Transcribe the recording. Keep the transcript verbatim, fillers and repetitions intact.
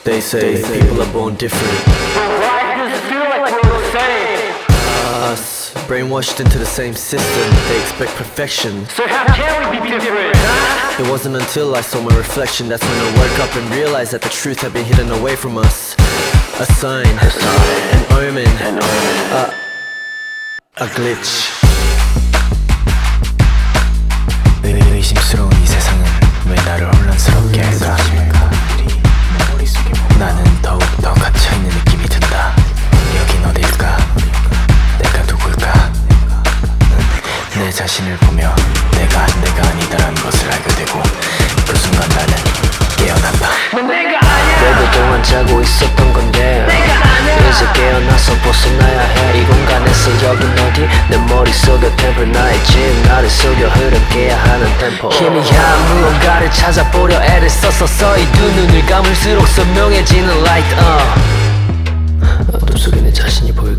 They say people are born different. Why does it feel like we're the same? Us, brainwashed into the same system. They expect perfection. So how can we be different, huh? It wasn't until I saw my reflection that's when I woke up and realized that the truth had been hidden away from us. A sign, an omen, a, a glitch. 의심스러운 이 세상은 왜 나를 혼란스럽게 할까? 나는 더욱 더 갇혀있는 느낌이 든다. 여긴 어딜까? 내가 누굴까? 내 자신을 보며 내가 내가 아니다라는 것을 알게 되고 그 순간 나는 깨어난다. 넌 내가 아니야. 오랫 동안 자고 있었던 건데 내가 아니야. 이제 깨어나서 벗어나야 해. 이 공간에서 여긴 어디? 내 머릿속에 템플 나의 집 나를 속여 흐르게야 하는 템포. 희미한 무언가를 찾아보려 애를 써서 서이 두 눈을 감을수록 선명해지는 light. uh. 어둠 속에 내 자신이 보여